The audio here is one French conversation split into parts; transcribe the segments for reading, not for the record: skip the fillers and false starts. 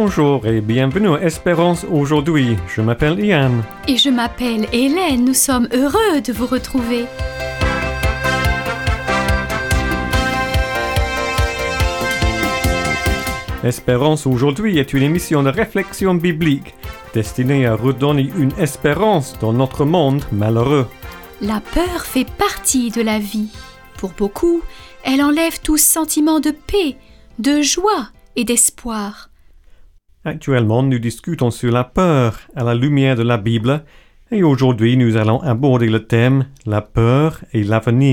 Bonjour et bienvenue à Espérance aujourd'hui. Je m'appelle Ian. Et je m'appelle Hélène. Nous sommes heureux de vous retrouver. Espérance aujourd'hui est une émission de réflexion biblique destinée à redonner une espérance dans notre monde malheureux. La peur fait partie de la vie. Pour beaucoup, elle enlève tout sentiment de paix, de joie et d'espoir. Actuellement, nous discutons sur la peur à la lumière de la Bible et aujourd'hui, nous allons aborder le thème « La peur et l'avenir ».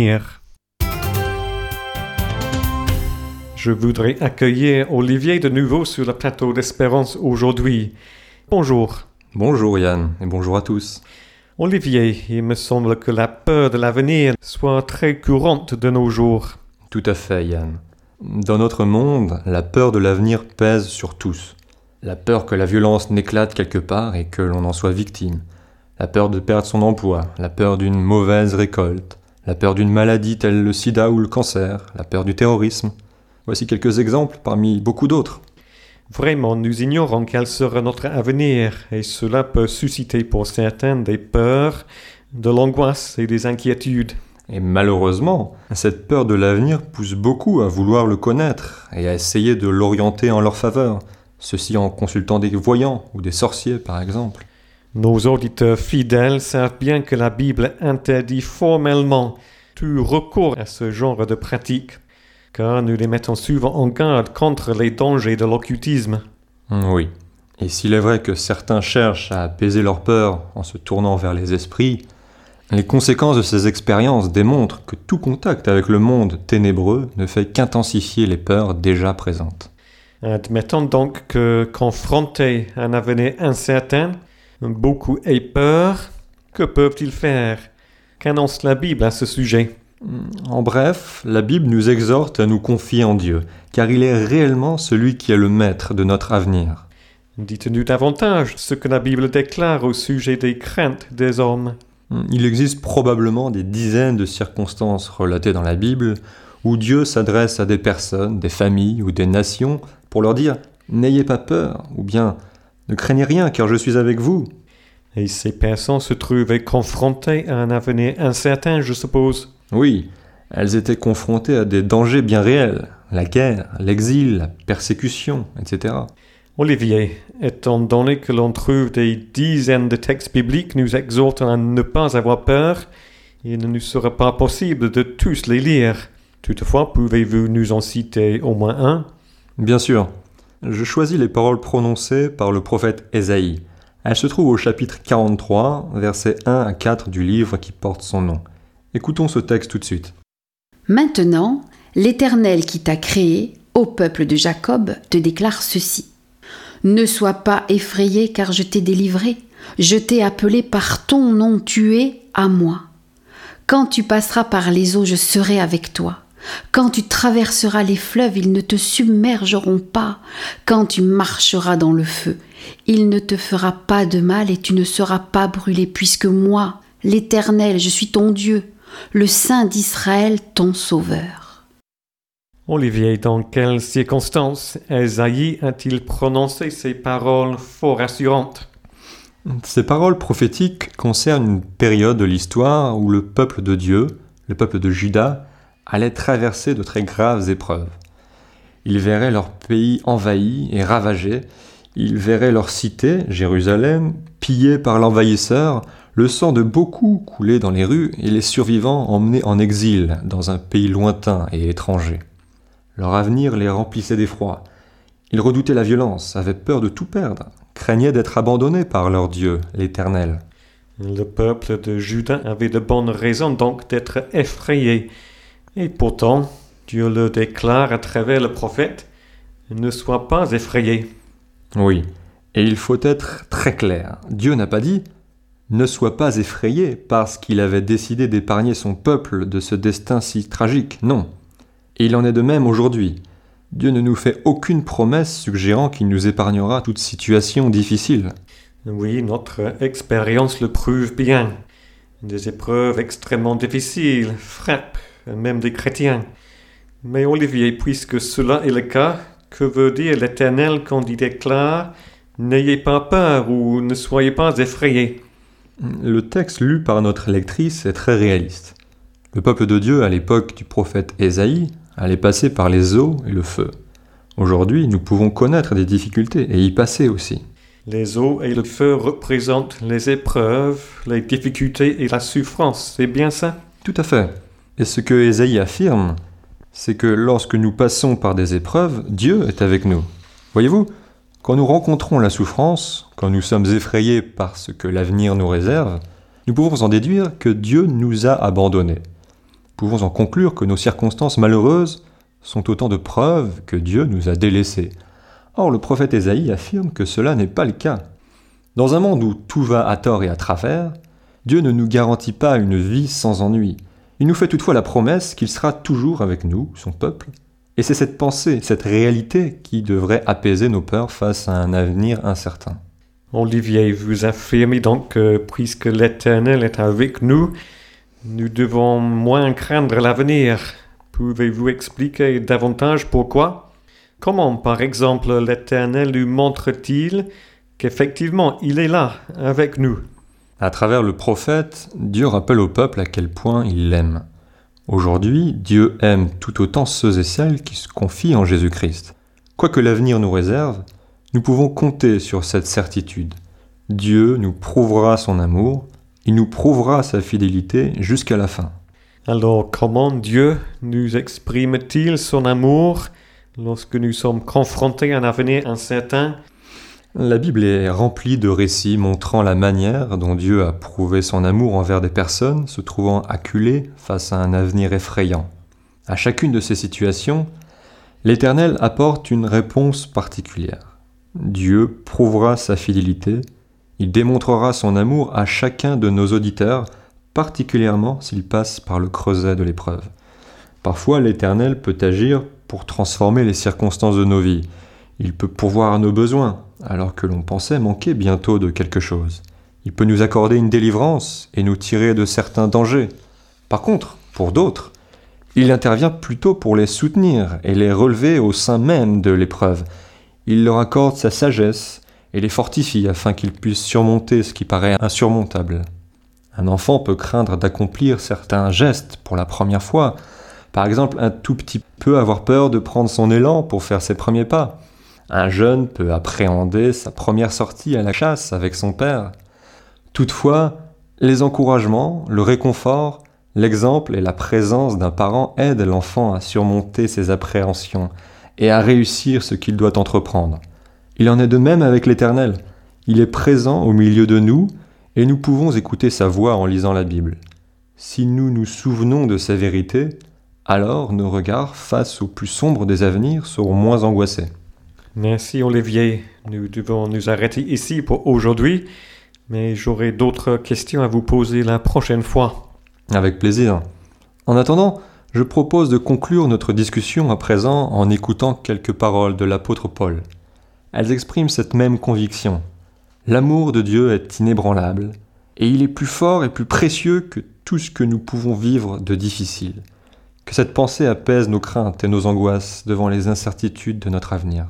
Je voudrais accueillir Olivier de nouveau sur le plateau d'Espérance aujourd'hui. Bonjour. Bonjour Yann et bonjour à tous. Olivier, il me semble que la peur de l'avenir soit très courante de nos jours. Tout à fait Yann. Dans notre monde, la peur de l'avenir pèse sur tous. La peur que la violence n'éclate quelque part et que l'on en soit victime. La peur de perdre son emploi, la peur d'une mauvaise récolte, la peur d'une maladie telle le sida ou le cancer, la peur du terrorisme. Voici quelques exemples parmi beaucoup d'autres. Vraiment, nous ignorons quel sera notre avenir et cela peut susciter pour certains des peurs, de l'angoisse et des inquiétudes. Et malheureusement, cette peur de l'avenir pousse beaucoup à vouloir le connaître et à essayer de l'orienter en leur faveur. Ceci en consultant des voyants ou des sorciers par exemple. Nos auditeurs fidèles savent bien que la Bible interdit formellement tout recours à ce genre de pratique, car nous les mettons souvent en garde contre les dangers de l'occultisme. Oui, et s'il est vrai que certains cherchent à apaiser leur peur en se tournant vers les esprits, les conséquences de ces expériences démontrent que tout contact avec le monde ténébreux ne fait qu'intensifier les peurs déjà présentes. Admettons donc que, confrontés à un avenir incertain, beaucoup aient peur. Que peuvent-ils faire? Qu'annonce la Bible à ce sujet? En bref, la Bible nous exhorte à nous confier en Dieu, car il est réellement celui qui est le maître de notre avenir. Dites-nous davantage ce que la Bible déclare au sujet des craintes des hommes. Il existe probablement des dizaines de circonstances relatées dans la Bible où Dieu s'adresse à des personnes, des familles ou des nations pour leur dire « N'ayez pas peur » ou bien « Ne craignez rien car je suis avec vous ». Et ces personnes se trouvaient confrontées à un avenir incertain, je suppose. Oui, elles étaient confrontées à des dangers bien réels, la guerre, l'exil, la persécution, etc. Olivier, étant donné que l'on trouve des dizaines de textes bibliques nous exhortant à ne pas avoir peur, il ne nous sera pas possible de tous les lire. Toutefois, pouvez-vous nous en citer au moins un? Bien sûr. Je choisis les paroles prononcées par le prophète Ésaïe. Elles se trouvent au chapitre 43, versets 1 à 4 du livre qui porte son nom. Écoutons ce texte tout de suite. Maintenant, l'Éternel qui t'a créé, ô peuple de Jacob, te déclare ceci. Ne sois pas effrayé car je t'ai délivré. Je t'ai appelé par ton nom, tu es à moi. Quand tu passeras par les eaux, je serai avec toi. Quand tu traverseras les fleuves, ils ne te submergeront pas. Quand tu marcheras dans le feu, il ne te fera pas de mal et tu ne seras pas brûlé, puisque moi, l'Éternel, je suis ton Dieu, le Saint d'Israël, ton Sauveur. Olivier, dans quelles circonstances Ésaïe a-t-il prononcé ces paroles fort rassurantes? Ces paroles prophétiques concernent une période de l'histoire où le peuple de Dieu, le peuple de Juda, allait traverser de très graves épreuves. Ils verraient leur pays envahi et ravagé, ils verraient leur cité, Jérusalem, pillée par l'envahisseur, le sang de beaucoup couler dans les rues et les survivants emmenés en exil dans un pays lointain et étranger. Leur avenir les remplissait d'effroi. Ils redoutaient la violence, avaient peur de tout perdre, craignaient d'être abandonnés par leur Dieu, l'Éternel. Le peuple de Juda avait de bonnes raisons donc d'être effrayé. Et pourtant, Dieu le déclare à travers le prophète, « Ne sois pas effrayé ». Oui, et il faut être très clair. Dieu n'a pas dit « Ne sois pas effrayé » parce qu'il avait décidé d'épargner son peuple de ce destin si tragique. Non. Et il en est de même aujourd'hui. Dieu ne nous fait aucune promesse suggérant qu'il nous épargnera toute situation difficile. Oui, notre expérience le prouve bien. Des épreuves extrêmement difficiles frappent même des chrétiens. Mais Olivier, puisque cela est le cas, Que veut dire l'Éternel quand il déclare « N'ayez pas peur ou ne soyez pas effrayés ». Le texte lu par notre lectrice est très réaliste. Le peuple de Dieu, à l'époque du prophète Ésaïe, allait passer par les eaux et le feu. Aujourd'hui, nous pouvons connaître des difficultés et y passer aussi. Les eaux et le feu représentent les épreuves, les difficultés et la souffrance, c'est bien ça? Tout à fait. Et ce que Ésaïe affirme, c'est que lorsque nous passons par des épreuves, Dieu est avec nous. Voyez-vous, quand nous rencontrons la souffrance, quand nous sommes effrayés par ce que l'avenir nous réserve, nous pouvons en déduire que Dieu nous a abandonnés. Nous pouvons en conclure que nos circonstances malheureuses sont autant de preuves que Dieu nous a délaissés. Or, le prophète Ésaïe affirme que cela n'est pas le cas. Dans un monde où tout va à tort et à travers, Dieu ne nous garantit pas une vie sans ennui. Il nous fait toutefois la promesse qu'il sera toujours avec nous, son peuple, et c'est cette pensée, cette réalité qui devrait apaiser nos peurs face à un avenir incertain. Olivier, vous affirmez donc que puisque l'Éternel est avec nous, nous devons moins craindre l'avenir. Pouvez-vous expliquer davantage pourquoi? Comment, par exemple, l'Éternel nous montre-t-il qu'effectivement il est là, avec nous? À travers le prophète, Dieu rappelle au peuple à quel point il l'aime. Aujourd'hui, Dieu aime tout autant ceux et celles qui se confient en Jésus-Christ. Quoi que l'avenir nous réserve, nous pouvons compter sur cette certitude. Dieu nous prouvera son amour, il nous prouvera sa fidélité jusqu'à la fin. Alors, comment Dieu nous exprime-t-il son amour lorsque nous sommes confrontés à un avenir incertain? La Bible est remplie de récits montrant la manière dont Dieu a prouvé son amour envers des personnes se trouvant acculées face à un avenir effrayant. À chacune de ces situations, l'Éternel apporte une réponse particulière. Dieu prouvera sa fidélité, il démontrera son amour à chacun de nos auditeurs, particulièrement s'ils passent par le creuset de l'épreuve. Parfois, l'Éternel peut agir pour transformer les circonstances de nos vies. Il peut pourvoir à nos besoins, alors que l'on pensait manquer bientôt de quelque chose. Il peut nous accorder une délivrance et nous tirer de certains dangers. Par contre, pour d'autres, il intervient plutôt pour les soutenir et les relever au sein même de l'épreuve. Il leur accorde sa sagesse et les fortifie afin qu'ils puissent surmonter ce qui paraît insurmontable. Un enfant peut craindre d'accomplir certains gestes pour la première fois. Par exemple, un tout petit peu avoir peur de prendre son élan pour faire ses premiers pas. Un jeune peut appréhender sa première sortie à la chasse avec son père. Toutefois, les encouragements, le réconfort, l'exemple et la présence d'un parent aident l'enfant à surmonter ses appréhensions et à réussir ce qu'il doit entreprendre. Il en est de même avec l'Éternel. Il est présent au milieu de nous et nous pouvons écouter sa voix en lisant la Bible. Si nous nous souvenons de ces vérités, alors nos regards face au plus sombre des avenirs seront moins angoissés. Merci Olivier. Nous devons nous arrêter ici pour aujourd'hui, mais j'aurai d'autres questions à vous poser la prochaine fois. Avec plaisir. En attendant, je propose de conclure notre discussion à présent en écoutant quelques paroles de l'apôtre Paul. Elles expriment cette même conviction. L'amour de Dieu est inébranlable, et il est plus fort et plus précieux que tout ce que nous pouvons vivre de difficile. Que cette pensée apaise nos craintes et nos angoisses devant les incertitudes de notre avenir.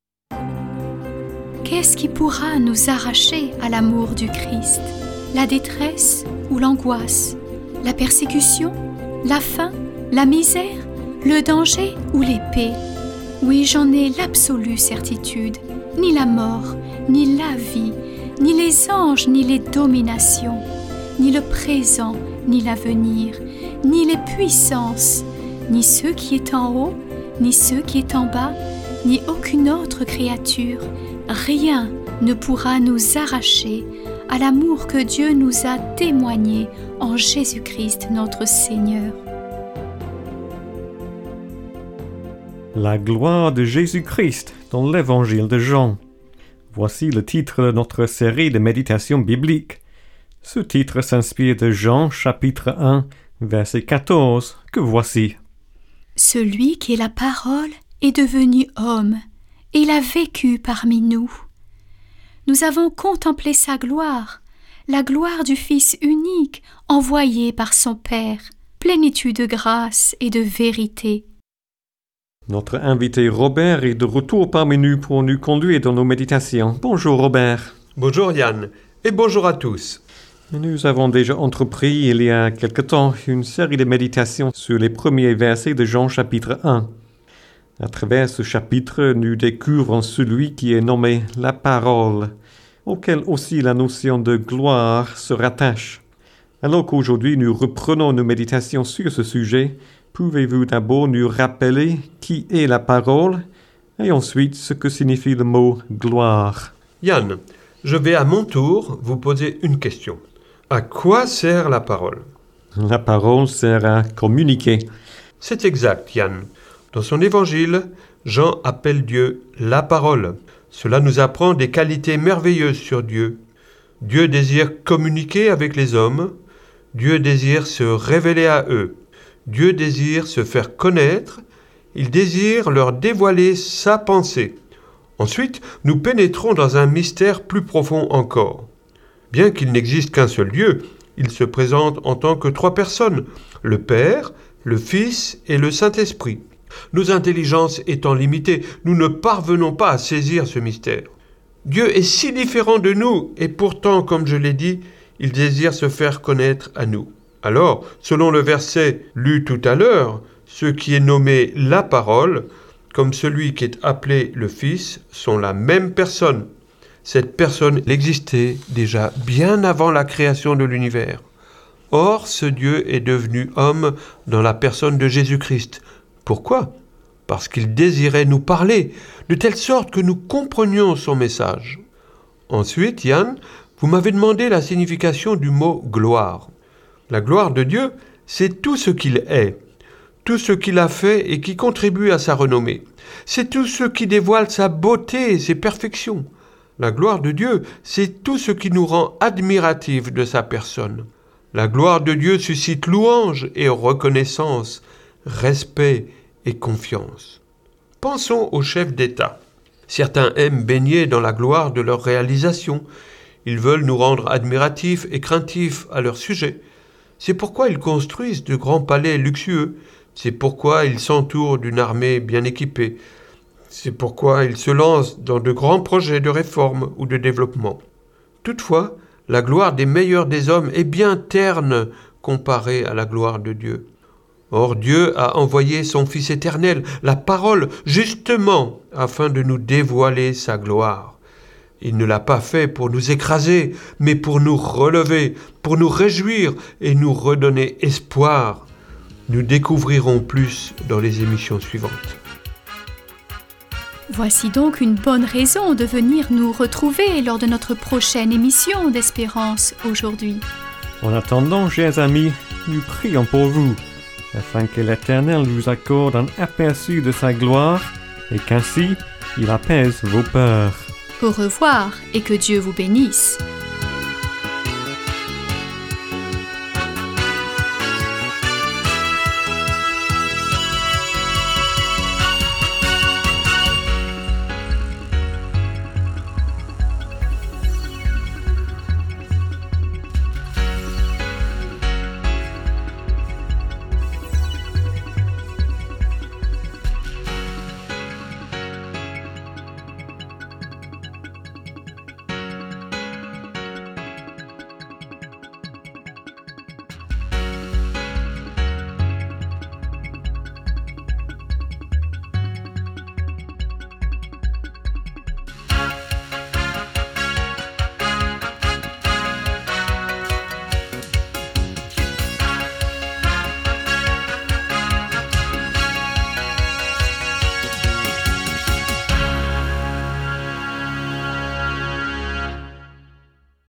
Qu'est-ce qui pourra nous arracher à l'amour du Christ? La détresse ou l'angoisse? La persécution? La faim? La misère? Le danger ou l'épée? Oui, j'en ai l'absolue certitude. Ni la mort, ni la vie, ni les anges, ni les dominations, ni le présent, ni l'avenir, ni les puissances, ni ceux qui est en haut, ni ceux qui est en bas, ni aucune autre créature, rien ne pourra nous arracher à l'amour que Dieu nous a témoigné en Jésus-Christ notre Seigneur. La gloire de Jésus-Christ dans l'Évangile de Jean. Voici le titre de notre série de méditations bibliques. Ce titre s'inspire de Jean chapitre 1, verset 14, que voici. Celui qui est la parole est devenu homme, et il a vécu parmi nous. Nous avons contemplé sa gloire, la gloire du Fils unique envoyé par son Père, plénitude de grâce et de vérité. Notre invité Robert est de retour parmi nous pour nous conduire dans nos méditations. Bonjour Robert. Bonjour Yann, et bonjour à tous. Nous avons déjà entrepris il y a quelque temps une série de méditations sur les premiers versets de Jean chapitre 1. À travers ce chapitre, nous découvrons celui qui est nommé la parole, auquel aussi la notion de gloire se rattache. Alors qu'aujourd'hui nous reprenons nos méditations sur ce sujet, pouvez-vous d'abord nous rappeler qui est la parole et ensuite ce que signifie le mot gloire? Yann, je vais à mon tour vous poser une question. À quoi sert la parole? La parole sert à communiquer. C'est exact, Yann. Dans son évangile, Jean appelle Dieu la parole. Cela nous apprend des qualités merveilleuses sur Dieu. Dieu désire communiquer avec les hommes. Dieu désire se révéler à eux. Dieu désire se faire connaître. Il désire leur dévoiler sa pensée. Ensuite, nous pénétrons dans un mystère plus profond encore. Bien qu'il n'existe qu'un seul Dieu, il se présente en tant que 3 personnes, le Père, le Fils et le Saint-Esprit. Nos intelligences étant limitées, nous ne parvenons pas à saisir ce mystère. Dieu est si différent de nous, et pourtant, comme je l'ai dit, il désire se faire connaître à nous. Alors, selon le verset lu tout à l'heure, ce qui est nommé la parole, comme celui qui est appelé le Fils, sont la même personne. Cette personne existait déjà bien avant la création de l'univers. Or, ce Dieu est devenu homme dans la personne de Jésus-Christ. Pourquoi? Parce qu'il désirait nous parler, de telle sorte que nous comprenions son message. Ensuite, Yann, vous m'avez demandé la signification du mot « gloire ». La gloire de Dieu, c'est tout ce qu'il est, tout ce qu'il a fait et qui contribue à sa renommée. C'est tout ce qui dévoile sa beauté et ses perfections. La gloire de Dieu, c'est tout ce qui nous rend admiratifs de sa personne. La gloire de Dieu suscite louange et reconnaissance, respect et confiance. Pensons aux chefs d'État. Certains aiment baigner dans la gloire de leur réalisation. Ils veulent nous rendre admiratifs et craintifs à leur sujet. C'est pourquoi ils construisent de grands palais luxueux. C'est pourquoi ils s'entourent d'une armée bien équipée. C'est pourquoi ils se lancent dans de grands projets de réforme ou de développement. Toutefois, la gloire des meilleurs des hommes est bien terne comparée à la gloire de Dieu. Or, Dieu a envoyé son Fils éternel, la parole, justement, afin de nous dévoiler sa gloire. Il ne l'a pas fait pour nous écraser, mais pour nous relever, pour nous réjouir et nous redonner espoir. Nous découvrirons plus dans les émissions suivantes. Voici donc une bonne raison de venir nous retrouver lors de notre prochaine émission d'Espérance aujourd'hui. En attendant, chers amis, nous prions pour vous, afin que l'Éternel vous accorde un aperçu de sa gloire et qu'ainsi il apaise vos peurs. Au revoir et que Dieu vous bénisse.